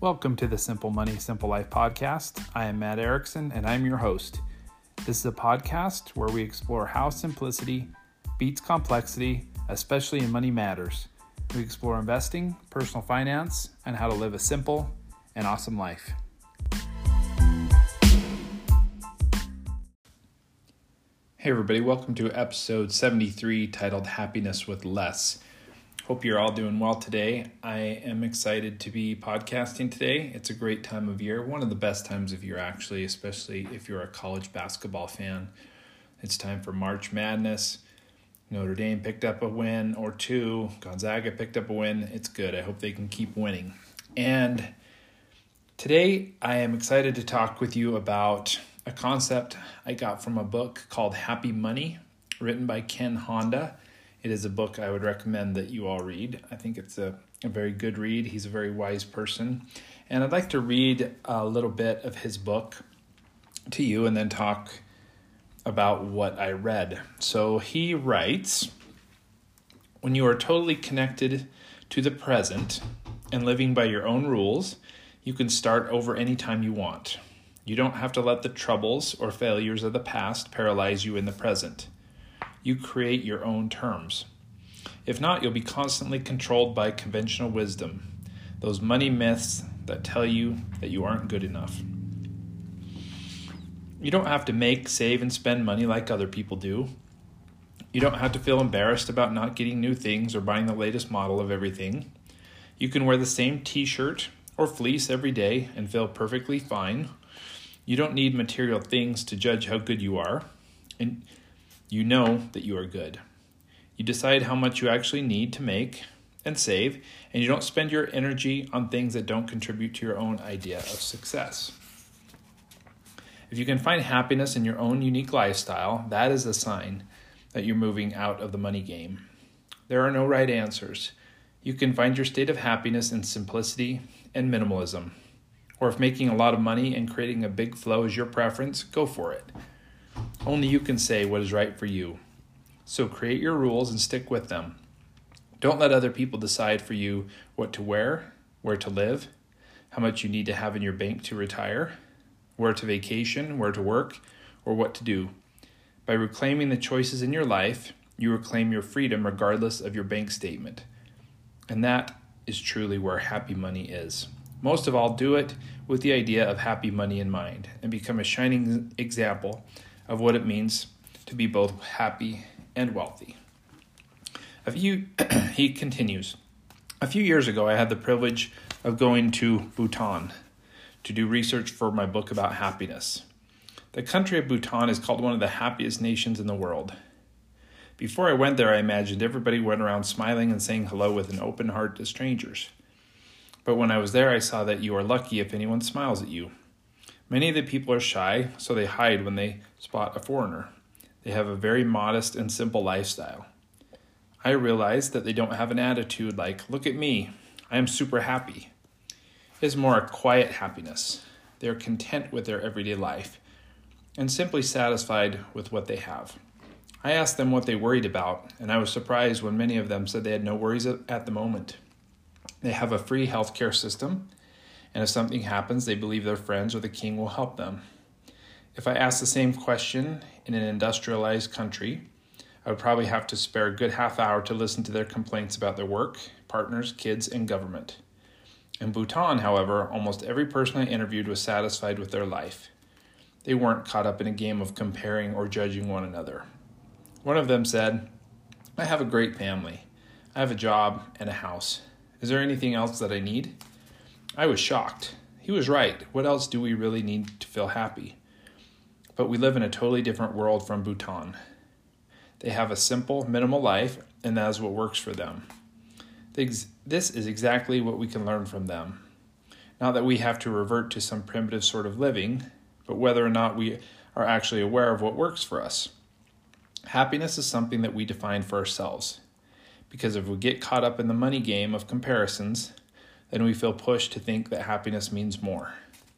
Welcome to the Simple Money, Simple Life podcast. I am Matt Erickson, and I'm your host. This is a podcast where we explore how simplicity beats complexity, especially in money matters. We explore investing, personal finance, and how to live a simple and awesome life. Hey everybody, welcome to episode 73 titled Happiness with Less. Hope you're all doing well today. I am excited to be podcasting today. It's a great time of year, one of the best times of year actually, especially if you're a college basketball fan. It's time for March Madness. Notre Dame picked up a win or two. Gonzaga picked up a win. It's good. I hope they can keep winning. And today I am excited to talk with you about a concept I got from a book called Happy Money, written by Ken Honda. It is a book I would recommend that you all read. I think it's a very good read. He's a very wise person. And I'd like to read a little bit of his book to you and then talk about what I read. So he writes, when you are totally connected to the present and living by your own rules, you can start over anytime you want. You don't have to let the troubles or failures of the past paralyze you in the present. You create your own terms. If not, you'll be constantly controlled by conventional wisdom, those money myths that tell you that you aren't good enough. You don't have to make, save, and spend money like other people do. You don't have to feel embarrassed about not getting new things or buying the latest model of everything. You can wear the same t-shirt or fleece every day and feel perfectly fine. You don't need material things to judge how good you are, and you know that you are good. You decide how much you actually need to make and save, and you don't spend your energy on things that don't contribute to your own idea of success. If you can find happiness in your own unique lifestyle, that is a sign that you're moving out of the money game. There are no right answers. You can find your state of happiness in simplicity and minimalism. Or if making a lot of money and creating a big flow is your preference, go for it. Only you can say what is right for you. So create your rules and stick with them. Don't let other people decide for you what to wear, where to live, how much you need to have in your bank to retire, where to vacation, where to work, or what to do. By reclaiming the choices in your life, you reclaim your freedom regardless of your bank statement. And that is truly where happy money is. Most of all, do it with the idea of happy money in mind and become a shining example of what it means to be both happy and wealthy. He continues, a few years ago, I had the privilege of going to Bhutan to do research for my book about happiness. The country of Bhutan is called one of the happiest nations in the world. Before I went there, I imagined everybody went around smiling and saying hello with an open heart to strangers. But when I was there, I saw that you are lucky if anyone smiles at you. Many of the people are shy, so they hide when they spot a foreigner. They have a very modest and simple lifestyle. I realized that they don't have an attitude like, look at me, I am super happy. It's more a quiet happiness. They are content with their everyday life and simply satisfied with what they have. I asked them what they worried about, and I was surprised when many of them said they had no worries at the moment. They have a free healthcare system, and if something happens, they believe their friends or the king will help them. If I asked the same question in an industrialized country, I would probably have to spare a good half hour to listen to their complaints about their work, partners, kids, and government. In Bhutan, however, almost every person I interviewed was satisfied with their life. They weren't caught up in a game of comparing or judging one another. One of them said, I have a great family. I have a job and a house. Is there anything else that I need? I was shocked. He was right. What else do we really need to feel happy? But we live in a totally different world from Bhutan. They have a simple, minimal life, and that is what works for them. This is exactly what we can learn from them. Not that we have to revert to some primitive sort of living, but whether or not we are actually aware of what works for us. Happiness is something that we define for ourselves. Because if we get caught up in the money game of comparisons, then we feel pushed to think that happiness means more.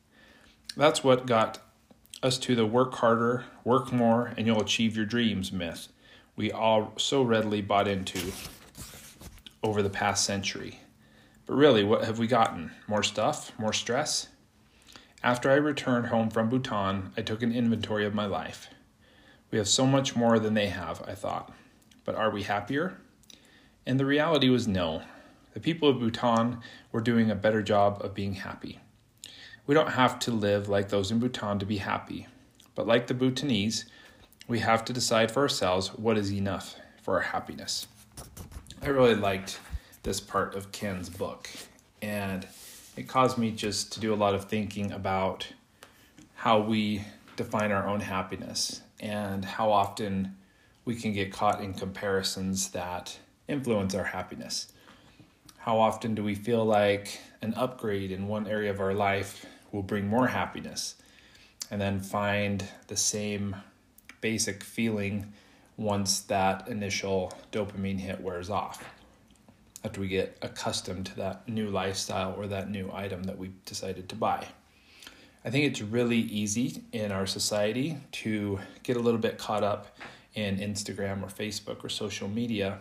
That's what got us to the work harder, work more, and you'll achieve your dreams myth we all so readily bought into over the past century. But really, what have we gotten? More stuff? More stress? After I returned home from Bhutan, I took an inventory of my life. We have so much more than they have, I thought. But are we happier? And the reality was no. The people of Bhutan were doing a better job of being happy. We don't have to live like those in Bhutan to be happy. But like the Bhutanese, we have to decide for ourselves what is enough for our happiness. I really liked this part of Ken's book, and it caused me just to do a lot of thinking about how we define our own happiness and how often we can get caught in comparisons that influence our happiness. How often do we feel like an upgrade in one area of our life will bring more happiness, and then find the same basic feeling once that initial dopamine hit wears off, after we get accustomed to that new lifestyle or that new item that we decided to buy. I think it's really easy in our society to get a little bit caught up in Instagram or Facebook or social media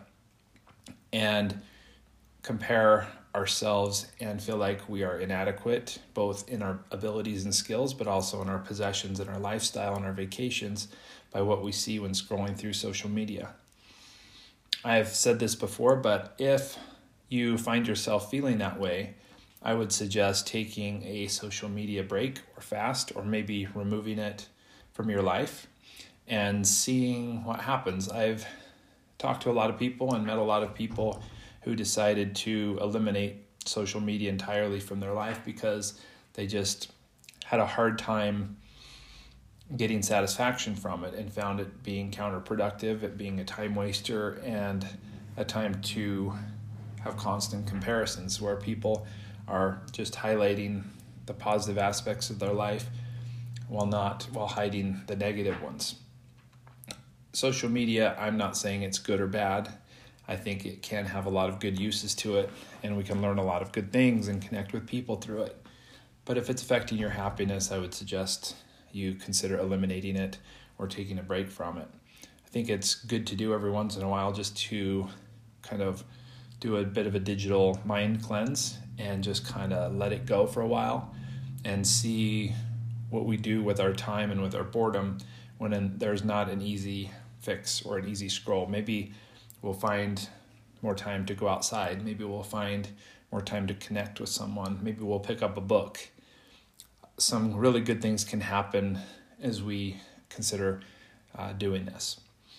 and compare ourselves and feel like we are inadequate, both in our abilities and skills, but also in our possessions and our lifestyle and our vacations, by what we see when scrolling through social media. I've said this before, but if you find yourself feeling that way, I would suggest taking a social media break or fast, or maybe removing it from your life and seeing what happens. I've talked to a lot of people and met a lot of people who decided to eliminate social media entirely from their life because they just had a hard time getting satisfaction from it and found it being counterproductive, it being a time waster, and a time to have constant comparisons where people are just highlighting the positive aspects of their life while hiding the negative ones. Social media, I'm not saying it's good or bad. I think it can have a lot of good uses to it, and we can learn a lot of good things and connect with people through it. But if it's affecting your happiness, I would suggest you consider eliminating it or taking a break from it. I think it's good to do every once in a while, just to kind of do a bit of a digital mind cleanse and just kind of let it go for a while and see what we do with our time and with our boredom when there's not an easy fix or an easy scroll. Maybe we'll find more time to go outside. Maybe we'll find more time to connect with someone. Maybe we'll pick up a book. Some really good things can happen as we consider doing this.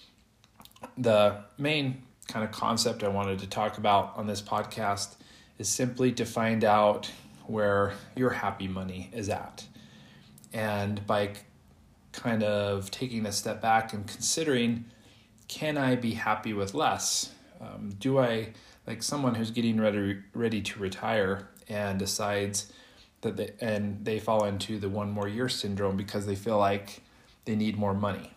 The main kind of concept I wanted to talk about on this podcast is simply to find out where your happy money is at. And by kind of taking a step back and considering, can I be happy with less? Do I, like someone who's getting ready to retire and decides that they fall into the 1 more year syndrome because they feel like they need more money.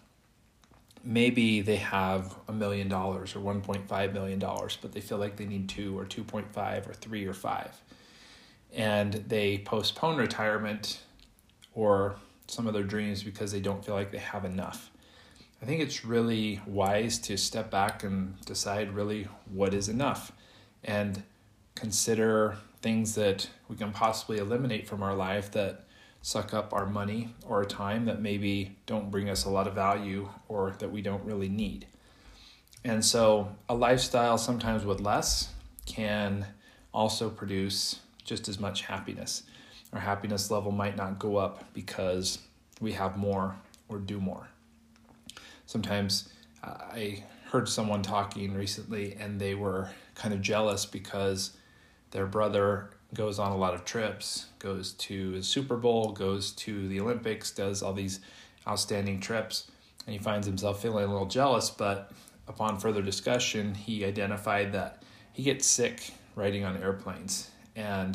Maybe they have $1 million or $1.5 million, but they feel like they need 2 or 2.5 or 3 or 5. And they postpone retirement or some of their dreams because they don't feel like they have enough. I think it's really wise to step back and decide really what is enough and consider things that we can possibly eliminate from our life that suck up our money or our time, that maybe don't bring us a lot of value or that we don't really need. And so a lifestyle sometimes with less can also produce just as much happiness. Our happiness level might not go up because we have more or do more. Sometimes I heard someone talking recently and they were kind of jealous because their brother goes on a lot of trips, goes to the Super Bowl, goes to the Olympics, does all these outstanding trips, and he finds himself feeling a little jealous. But upon further discussion, he identified that he gets sick riding on airplanes, and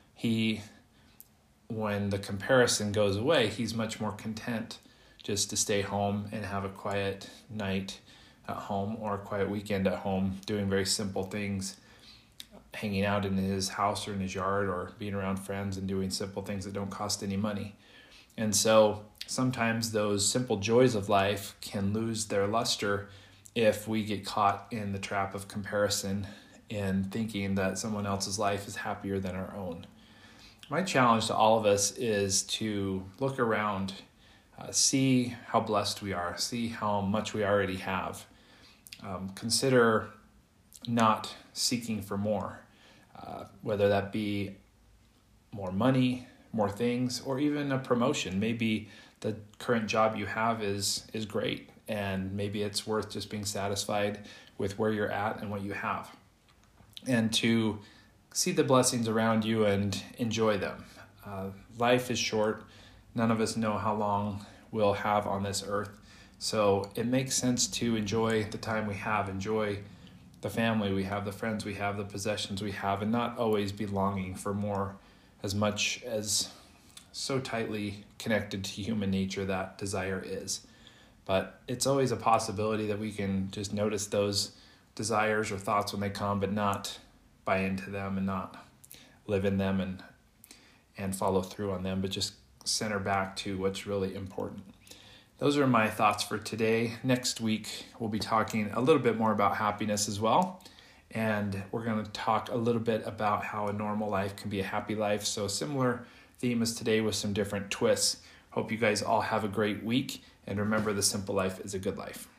when the comparison goes away, he's much more content just to stay home and have a quiet night at home or a quiet weekend at home, doing very simple things, hanging out in his house or in his yard or being around friends and doing simple things that don't cost any money. And so sometimes those simple joys of life can lose their luster if we get caught in the trap of comparison in thinking that someone else's life is happier than our own. My challenge to all of us is to look around, see how blessed we are, see how much we already have. Consider not seeking for more, whether that be more money, more things, or even a promotion. Maybe the current job you have is great, and maybe it's worth just being satisfied with where you're at and what you have. And to see the blessings around you and enjoy them. Life is short. None of us know how long we'll have on this earth. So it makes sense to enjoy the time we have, enjoy the family we have, the friends we have, the possessions we have, and not always be longing for more, as much as so tightly connected to human nature that desire is. But it's always a possibility that we can just notice those desires or thoughts when they come, but not buy into them and not live in them and follow through on them, but just center back to what's really important. Those are my thoughts for today. Next week, we'll be talking a little bit more about happiness as well. And we're going to talk a little bit about how a normal life can be a happy life. So similar theme as today with some different twists. Hope you guys all have a great week. And remember, the simple life is a good life.